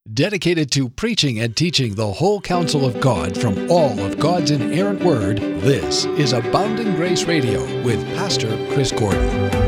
Dedicated to preaching and teaching the whole counsel of God from all of God's inerrant word, this is Abounding Grace Radio with Pastor Chris Gordon.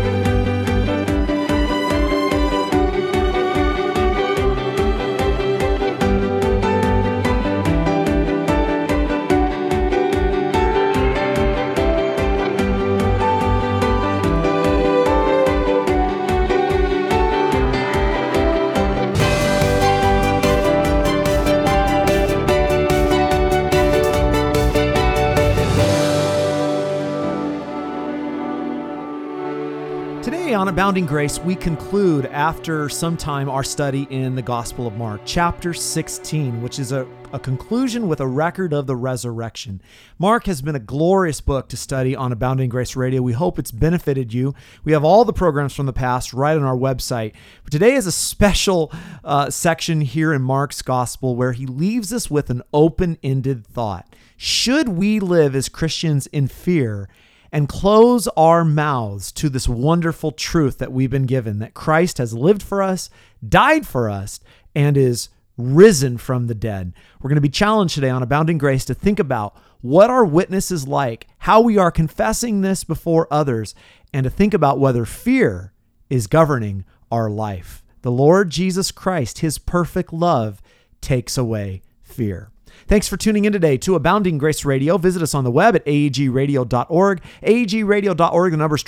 On Abounding Grace, we conclude after some time our study in the Gospel of Mark, chapter 16, which is a conclusion with a record of the resurrection. Mark has been a glorious book to study on Abounding Grace Radio. We hope it's benefited you. We have all the programs from the past right on our website. But today is a special section here in Mark's Gospel where he leaves us with an open-ended thought. Should we live as Christians in fear and close our mouths to this wonderful truth that we've been given, that Christ has lived for us, died for us, and is risen from the dead? We're going to be challenged today on Abounding Grace to think about what our witness is like, how we are confessing this before others, and to think about whether fear is governing our life. The Lord Jesus Christ, his perfect love, takes away fear. Thanks for tuning in today to Abounding Grace Radio. Visit us on the web at aagradio.org. aagradio.org. The number is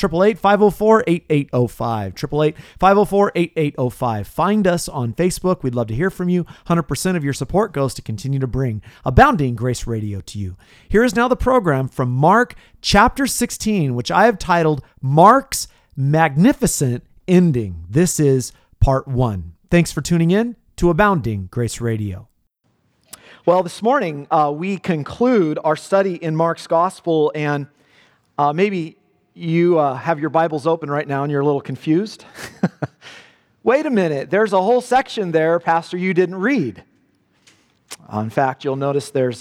888-504-8805. 888-504-8805. Find us on Facebook. We'd love to hear from you. 100% of your support goes to continue to bring Abounding Grace Radio to you. Here is now the program from Mark chapter 16, which I have titled Mark's Magnificent Ending. This is part 1. Thanks for tuning in to Abounding Grace Radio. Well, this morning, we conclude our study in Mark's Gospel, and maybe you have your Bibles open right now and you're a little confused. Wait a minute, there's a whole section there, Pastor, you didn't read. In fact, you'll notice there's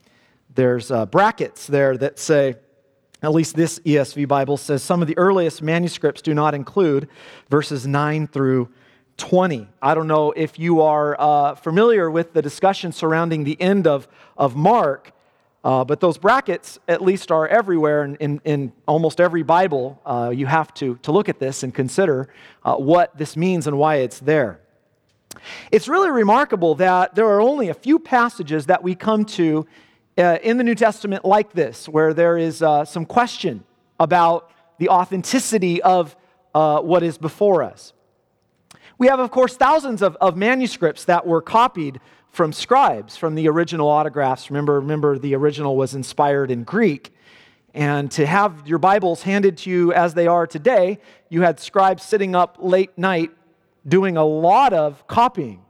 brackets there that say, at least this ESV Bible says, some of the earliest manuscripts do not include verses 9 through 20. I don't know if you are familiar with the discussion surrounding the end of Mark, but those brackets at least are everywhere in almost every Bible. You have to look at this and consider what this means and why it's there. It's really remarkable that there are only a few passages that we come to in the New Testament like this, where there is some question about the authenticity of what is before us. We have, of course, thousands of manuscripts that were copied from scribes, from the original autographs. Remember, the original was inspired in Greek. And to have your Bibles handed to you as they are today, you had scribes sitting up late night doing a lot of copying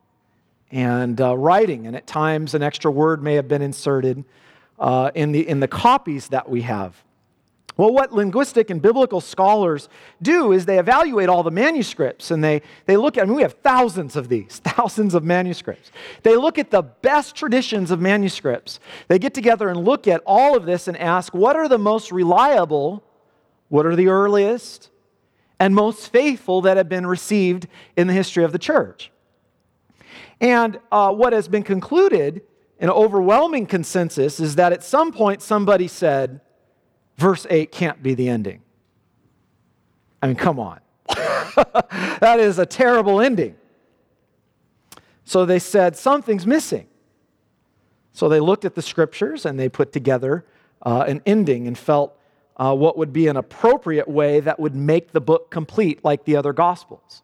and writing. And at times, an extra word may have been inserted in the copies that we have. Well, what linguistic and biblical scholars do is they evaluate all the manuscripts and they look at, we have thousands of these, thousands of manuscripts. They look at the best traditions of manuscripts. They get together and look at all of this and ask, what are the most reliable, what are the earliest, and most faithful that have been received in the history of the church? And what has been concluded, an overwhelming consensus, is that at some point somebody said, Verse 8 can't be the ending. I mean, come on. That is a terrible ending. So they said, something's missing. So they looked at the scriptures and they put together an ending and felt what would be an appropriate way that would make the book complete like the other Gospels.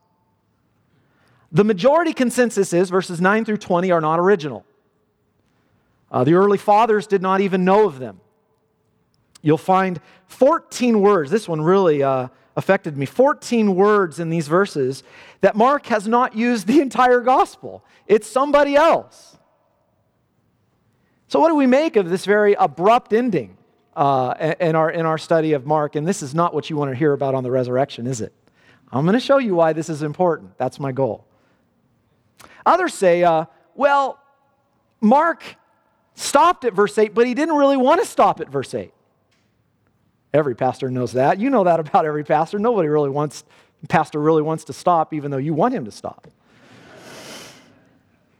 The majority consensus is verses 9 through 20 are not original. The early fathers did not even know of them. You'll find 14 words, this one really affected me, 14 words in these verses that Mark has not used the entire gospel. It's somebody else. So what do we make of this very abrupt ending in our study of Mark? And this is not what you want to hear about on the resurrection, is it? I'm going to show you why this is important. That's my goal. Others say, well, Mark stopped at verse 8, but he didn't really want to stop at verse 8. Every pastor knows that. You know that about every pastor. Pastor really wants to stop, even though you want him to stop.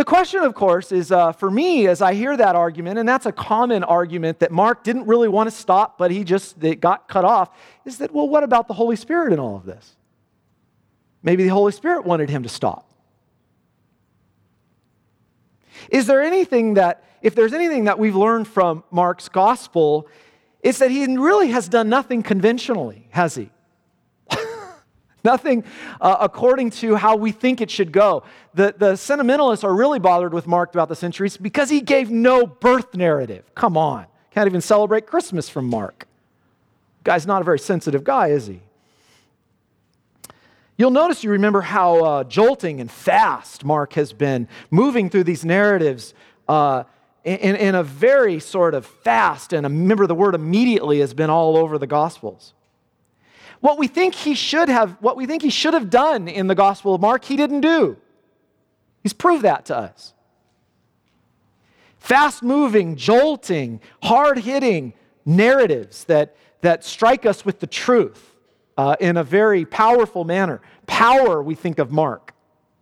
The question, of course, is for me, as I hear that argument, and that's a common argument that Mark didn't really want to stop, but it got cut off, is that, well, what about the Holy Spirit in all of this? Maybe the Holy Spirit wanted him to stop. If there's anything that we've learned from Mark's gospel, it's that he really has done nothing conventionally, has he? Nothing according to how we think it should go. The sentimentalists are really bothered with Mark throughout the centuries because he gave no birth narrative. Come on. Can't even celebrate Christmas from Mark. Guy's not a very sensitive guy, is he? You'll notice, you remember how jolting and fast Mark has been moving through these narratives in a very sort of fast, and remember the word immediately has been all over the Gospels. What we think he should have done in the Gospel of Mark, he didn't do. He's proved that to us. Fast-moving, jolting, hard-hitting narratives that strike us with the truth in a very powerful manner. Power, we think of Mark.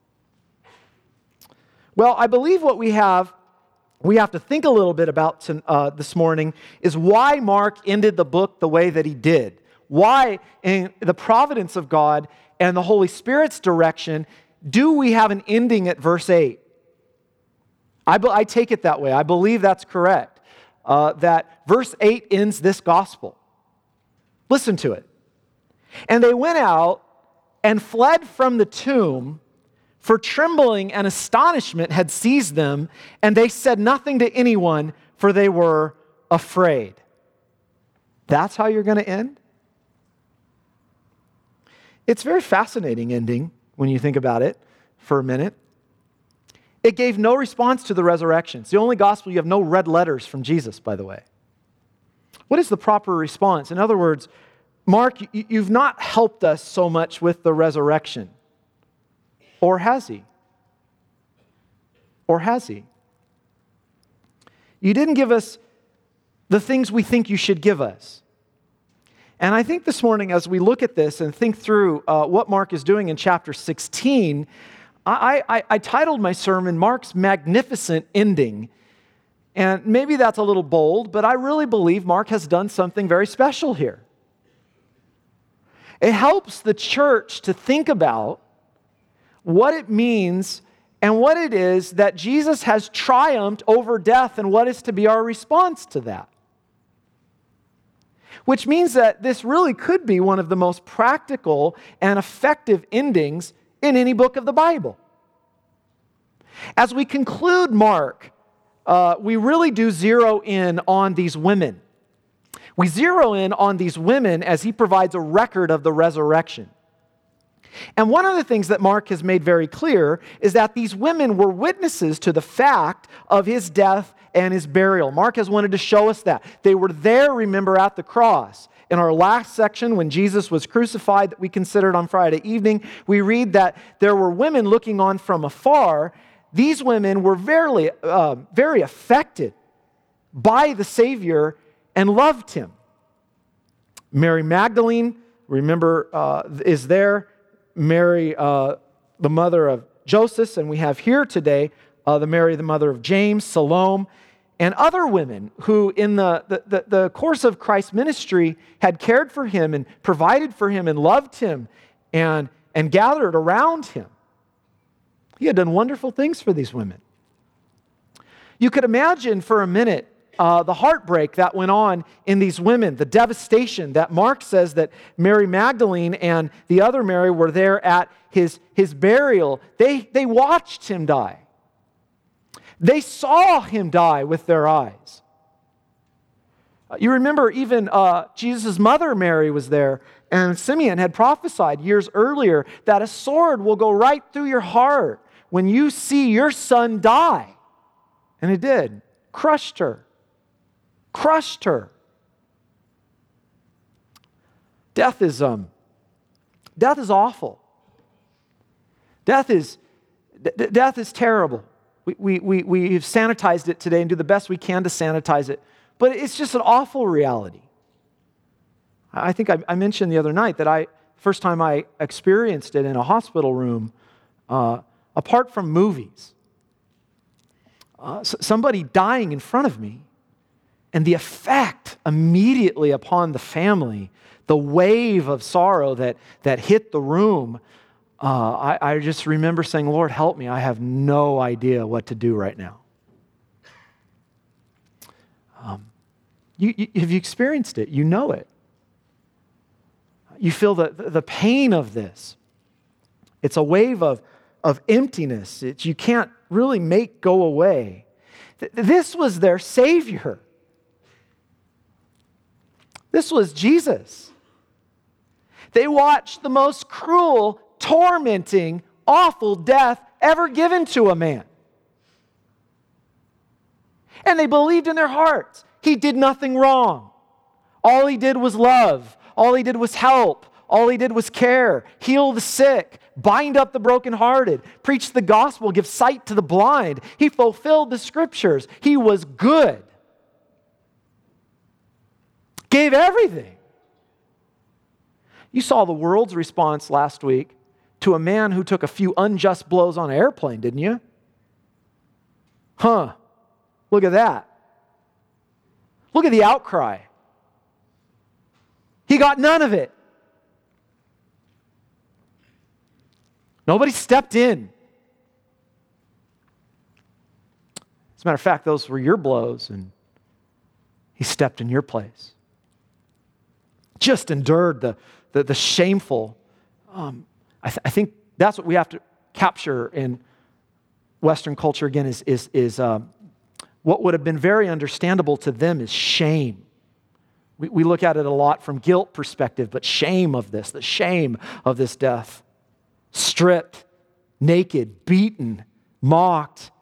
Well, I believe what we have to think a little bit about this morning is why Mark ended the book the way that he did. Why, in the providence of God and the Holy Spirit's direction, do we have an ending at verse 8? I take it that way. I believe that's correct. That verse 8 ends this gospel. Listen to it. And they went out and fled from the tomb, for trembling and astonishment had seized them, and they said nothing to anyone, for they were afraid. That's how you're going to end? It's a very fascinating ending when you think about it for a minute. It gave no response to the resurrection. It's the only gospel you have no red letters from Jesus, by the way. What is the proper response? In other words, Mark, you've not helped us so much with the resurrection. Or has he? Or has he? You didn't give us the things we think you should give us. And I think this morning, as we look at this and think through what Mark is doing in chapter 16, I titled my sermon, Mark's Magnificent Ending. And maybe that's a little bold, but I really believe Mark has done something very special here. It helps the church to think about what it means and what it is that Jesus has triumphed over death and what is to be our response to that. Which means that this really could be one of the most practical and effective endings in any book of the Bible. As we conclude Mark, we really do zero in on these women. We zero in on these women as he provides a record of the resurrection. And one of the things that Mark has made very clear is that these women were witnesses to the fact of his death and his burial. Mark has wanted to show us that. They were there, remember, at the cross. In our last section, when Jesus was crucified that we considered on Friday evening, we read that there were women looking on from afar. These women were very affected by the Savior and loved him. Mary Magdalene, remember, is there. Mary, the mother of Joseph, and we have here today the Mary, the mother of James, Salome, and other women who in the course of Christ's ministry had cared for him and provided for him and loved him and gathered around him. He had done wonderful things for these women. You could imagine for a minute the heartbreak that went on in these women, the devastation that Mark says that Mary Magdalene and the other Mary were there at his burial. They watched him die. They saw him die with their eyes. You remember even Jesus' mother Mary was there, and Simeon had prophesied years earlier that a sword will go right through your heart when you see your son die. And it did. Crushed her. Crushed her. Death is awful. Death is terrible. We've sanitized it today and do the best we can to sanitize it, but it's just an awful reality. I think I mentioned the other night that first time I experienced it in a hospital room, apart from movies, somebody dying in front of me. And the effect immediately upon the family, the wave of sorrow that hit the room, I just remember saying, Lord, help me. I have no idea what to do right now. Have you experienced it? You know it. You feel the pain of this. It's a wave of emptiness. You can't really make go away. This was their Savior. This was Jesus. They watched the most cruel, tormenting, awful death ever given to a man. And they believed in their hearts he did nothing wrong. All he did was love. All he did was help. All he did was care, heal the sick, bind up the brokenhearted, preach the gospel, give sight to the blind. He fulfilled the scriptures. He was good. Gave everything. You saw the world's response last week to a man who took a few unjust blows on an airplane, didn't you? Look at that. Look at the outcry. He got none of it. Nobody stepped in. As a matter of fact, those were your blows, and he stepped in your place. Just endured the shameful. I think that's what we have to capture in Western culture again is what would have been very understandable to them is shame. We look at it a lot from guilt perspective, but shame of this, the shame of this death. Stripped, naked, beaten, mocked.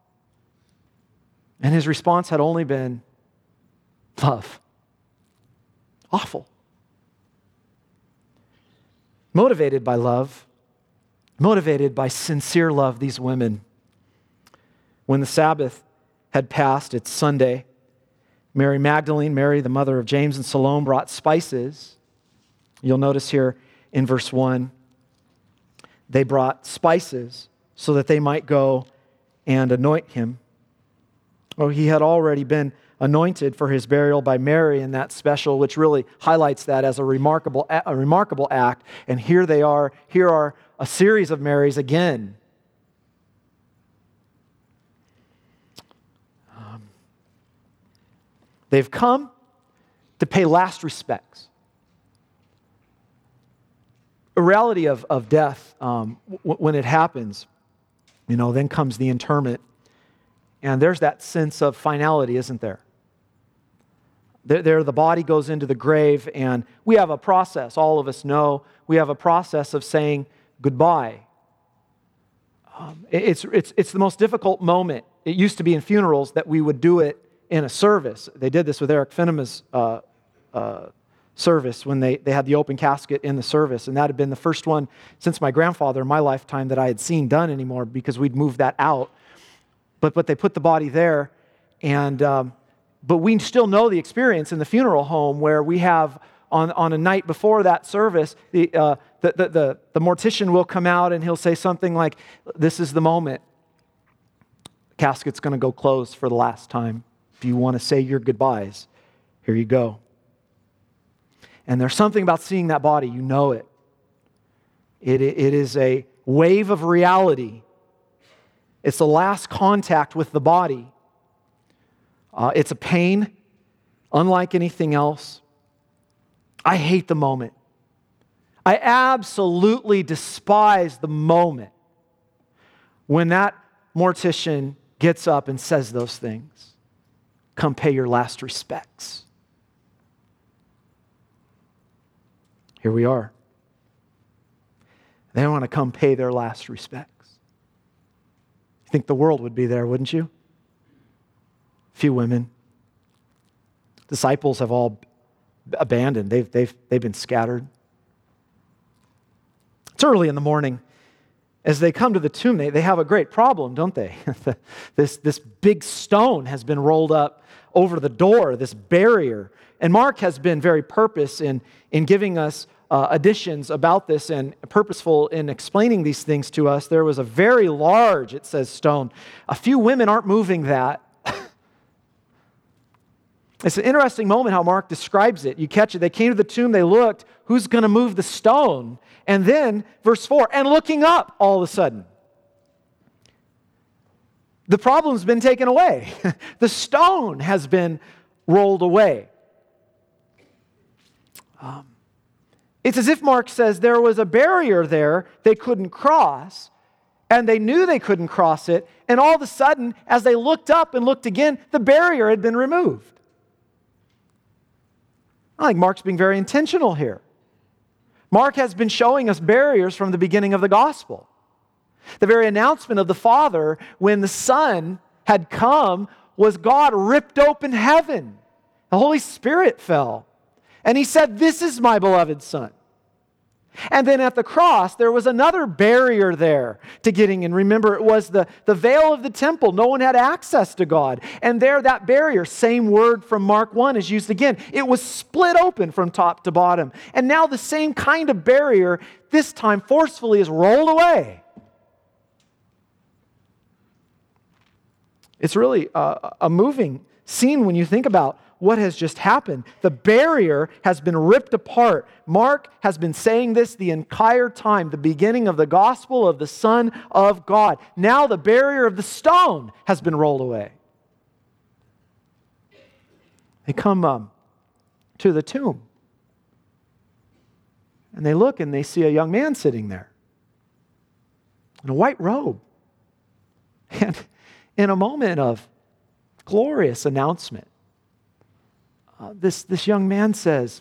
And his response had only been love. Awful. Motivated by love, motivated by sincere love, these women. When the Sabbath had passed, it's Sunday, Mary Magdalene, Mary, the mother of James and Salome, brought spices. You'll notice here in verse 1, they brought spices so that they might go and anoint him. Oh, he had already been anointed for his burial by Mary in that special, which really highlights that as a remarkable act. And here are a series of Marys again. They've come to pay last respects. A reality of death, when it happens, then comes the interment. And there's that sense of finality, isn't there? There, the body goes into the grave, and we have a process, all of us know, we have a process of saying goodbye. It's the most difficult moment. It used to be in funerals that we would do it in a service. They did this with Eric Finema's service when they had the open casket in the service, and that had been the first one since my grandfather in my lifetime that I had seen done anymore because we'd moved that out. But they put the body there, and but we still know the experience in the funeral home where we have on a night before that service, the mortician will come out and he'll say something like, "This is the moment. The casket's going to go closed for the last time. If you want to say your goodbyes, here you go." And there's something about seeing that body, you know it. It is a wave of reality. It's the last contact with the body. It's a pain unlike anything else. I hate the moment. I absolutely despise the moment when that mortician gets up and says those things. Come pay your last respects. Here we are. They want to come pay their last respects. You think the world would be there, wouldn't you? Few women. Disciples have all abandoned. They've been scattered. It's early in the morning. As they come to the tomb, they have a great problem, don't they? This big stone has been rolled up over the door, this barrier. And Mark has been very purpose in giving us additions about this and purposeful in explaining these things to us. There was a very large, it says, stone. A few women aren't moving that. It's an interesting moment how Mark describes it. You catch it. They came to the tomb, they looked, who's going to move the stone? And then, verse 4, and looking up all of a sudden. The problem's been taken away. The stone has been rolled away. It's as if Mark says there was a barrier there they couldn't cross, and they knew they couldn't cross it, and all of a sudden, as they looked up and looked again, the barrier had been removed. I think Mark's being very intentional here. Mark has been showing us barriers from the beginning of the gospel. The very announcement of the Father when the Son had come was God ripped open heaven. The Holy Spirit fell. And He said, "This is my beloved Son." And then at the cross, there was another barrier there to getting in. Remember, it was the veil of the temple. No one had access to God. And there, that barrier, same word from Mark 1 is used again. It was split open from top to bottom. And now the same kind of barrier, this time forcefully, is rolled away. It's really a moving scene when you think about what has just happened. The barrier has been ripped apart. Mark has been saying this the entire time, the beginning of the gospel of the Son of God. Now the barrier of the stone has been rolled away. They come to the tomb. And they look and they see a young man sitting there in a white robe. And in a moment of glorious announcement, this young man says,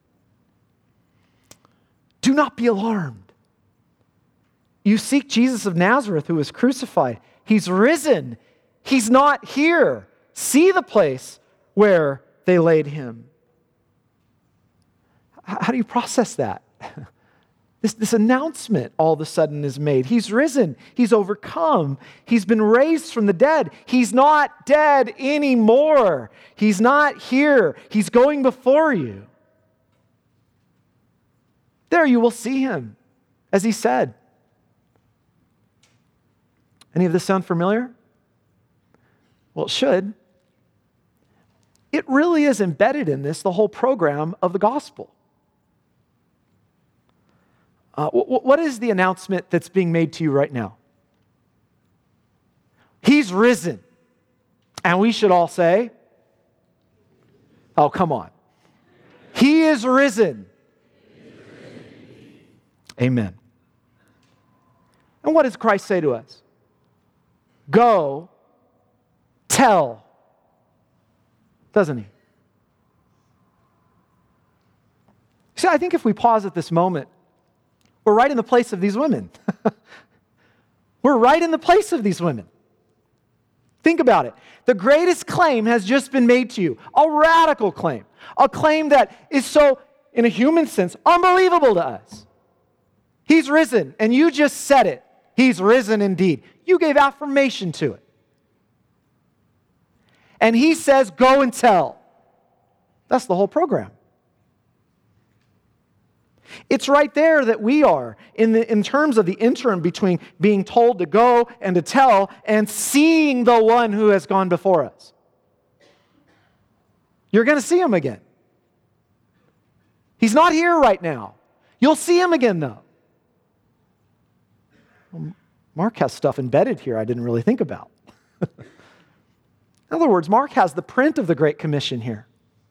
"Do not be alarmed. You seek Jesus of Nazareth who was crucified. He's risen. He's not here. See the place where they laid him." How do you process that? This announcement all of a sudden is made. He's risen. He's overcome. He's been raised from the dead. He's not dead anymore. He's not here. He's going before you. There you will see him, as he said. Any of this sound familiar? Well, it should. It really is embedded in this, the whole program of the gospel. What is the announcement that's being made to you right now? He's risen. And we should all say, oh, come on. He is risen. Amen. And what does Christ say to us? Go, tell. Doesn't he? See, I think if we pause at this moment, we're right in the place of these women. We're right in the place of these women. Think about it. The greatest claim has just been made to you. A radical claim. A claim that is so, in a human sense, unbelievable to us. He's risen, and you just said it. He's risen indeed. You gave affirmation to it. And he says, go and tell. That's the whole program. It's right there that we are in terms of the interim between being told to go and to tell and seeing the one who has gone before us. You're going to see him again. He's not here right now. You'll see him again, though. Well, Mark has stuff embedded here I didn't really think about. In other words, Mark has the print of the Great Commission here.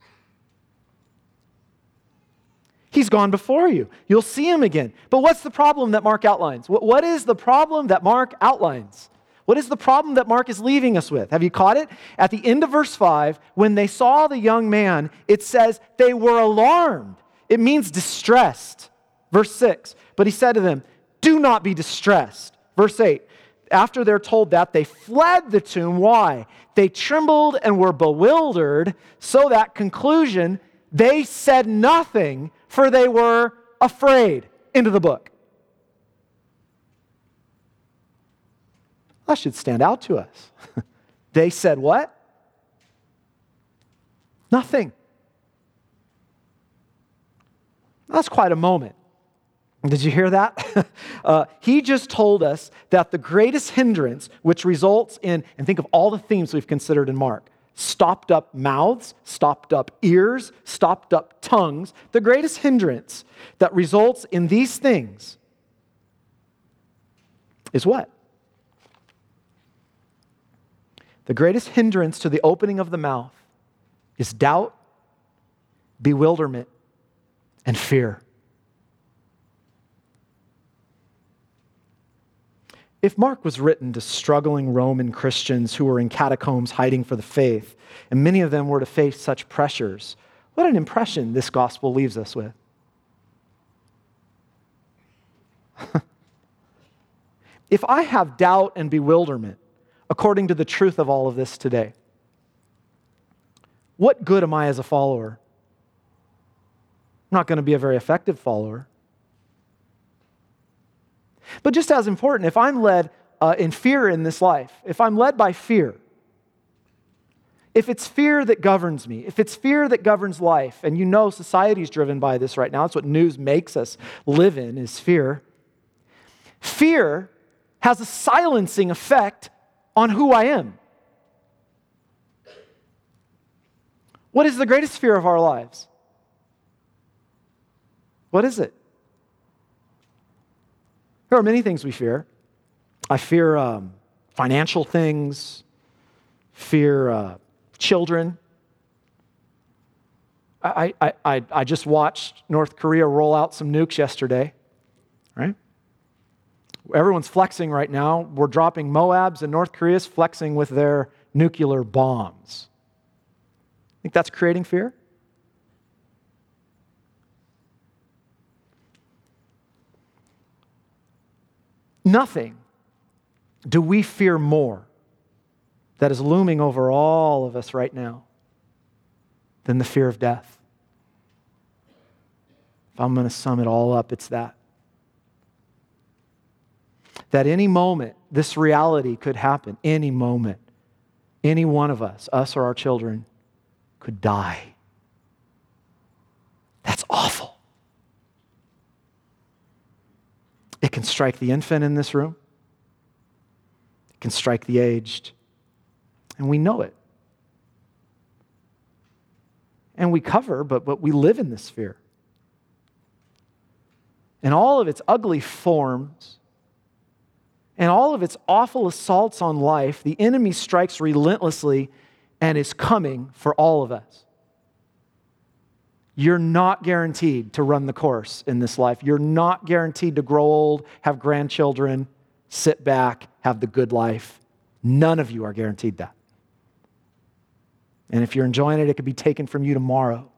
He's gone before you. You'll see him again. But what's the problem that Mark outlines? What is the problem that Mark outlines? What is the problem that Mark is leaving us with? Have you caught it? At the end of verse 5, when they saw the young man, it says they were alarmed. It means distressed. Verse 6, but he said to them, do not be distressed. Verse 8, after they're told that, they fled the tomb. Why? They trembled and were bewildered, so that conclusion, they said nothing, for they were afraid. End of the book. That should stand out to us. They said what? Nothing. That's quite a moment. Did you hear that? He just told us that the greatest hindrance, which results in, and think of all the themes we've considered in Mark, stopped up mouths, stopped up ears, stopped up tongues. The greatest hindrance that results in these things is what? The greatest hindrance to the opening of the mouth is doubt, bewilderment, and fear. If Mark was written to struggling Roman Christians who were in catacombs hiding for the faith, and many of them were to face such pressures, what an impression this gospel leaves us with. If I have doubt and bewilderment, according to the truth of all of this today, what good am I as a follower? I'm not going to be a very effective follower. But just as important, if I'm led in fear in this life, if I'm led by fear, if it's fear that governs me, if it's fear that governs life, and you know society's driven by this right now, it's what news makes us live in, is fear. Fear has a silencing effect on who I am. What is the greatest fear of our lives? What is it? There are many things we fear. I fear financial things, fear children. I just watched North Korea roll out some nukes yesterday, right? Everyone's flexing right now. We're dropping Moabs, and North Korea's flexing with their nuclear bombs. Think that's creating fear? Nothing do we fear more that is looming over all of us right now than the fear of death. If I'm going to sum it all up, it's that. That any moment, this reality could happen. Any moment. Any one of us or our children, could die. That's awful. It can strike the infant in this room. It can strike the aged. And we know it. And we cover, but we live in this fear. And all of its ugly forms and all of its awful assaults on life, the enemy strikes relentlessly and is coming for all of us. You're not guaranteed to run the course in this life. You're not guaranteed to grow old, have grandchildren, sit back, have the good life. None of you are guaranteed that. And if you're enjoying it, it could be taken from you tomorrow.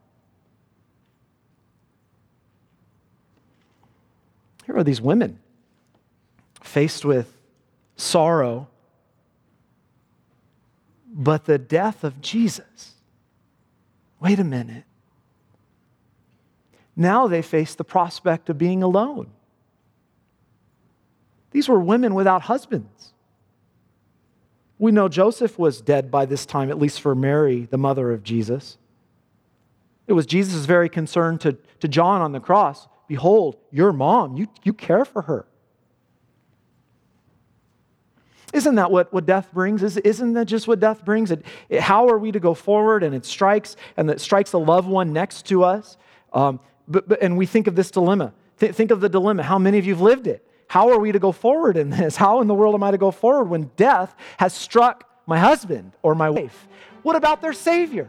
Here are these women faced with sorrow, but the death of Jesus. Wait a minute. Now they face the prospect of being alone. These were women without husbands. We know Joseph was dead by this time, at least for Mary, the mother of Jesus. It was Jesus' very concern to John on the cross. Behold, your mom, you care for her. Isn't that what death brings? Isn't that just what death brings? How are we to go forward? And it strikes a loved one next to us. And we think of this dilemma. Think of the dilemma. How many of you have lived it? How are we to go forward in this? How in the world am I to go forward when death has struck my husband or my wife? What about their Savior?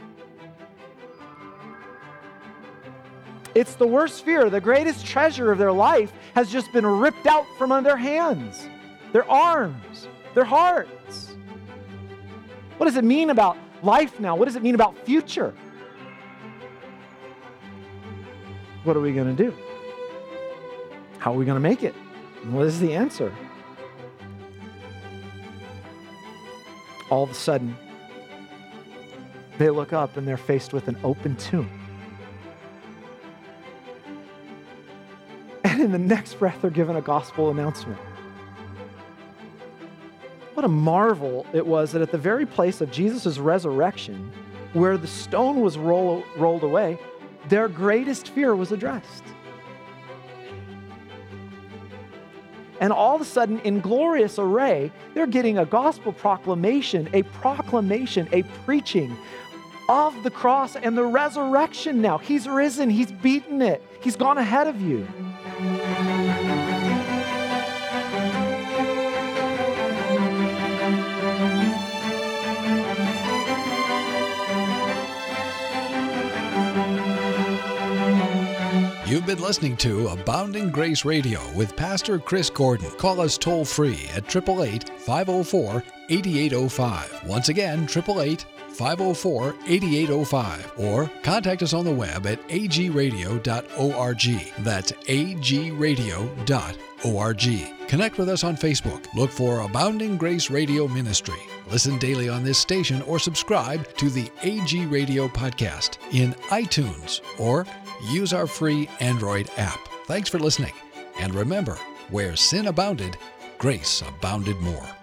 It's the worst fear. The greatest treasure of their life has just been ripped out from under their hands, their arms, their hearts. What does it mean about life now? What does it mean about future? What are we going to do? How are we going to make it? And what is the answer? All of a sudden, they look up and they're faced with an open tomb. And in the next breath, they're given a gospel announcement. What a marvel it was that at the very place of Jesus' resurrection, where the stone was rolled away, their greatest fear was addressed. And all of a sudden, in glorious array, they're getting a gospel proclamation, a preaching of the cross and the resurrection now. He's risen, he's beaten it, he's gone ahead of you. You've been listening to Abounding Grace Radio with Pastor Chris Gordon. Call us toll-free at 888-504-8805. Once again, 888-504-8805. Or contact us on the web at agradio.org. That's agradio.org. Connect with us on Facebook. Look for Abounding Grace Radio Ministry. Listen daily on this station or subscribe to the AG Radio podcast in iTunes or use our free Android app. Thanks for listening. And remember, where sin abounded, grace abounded more.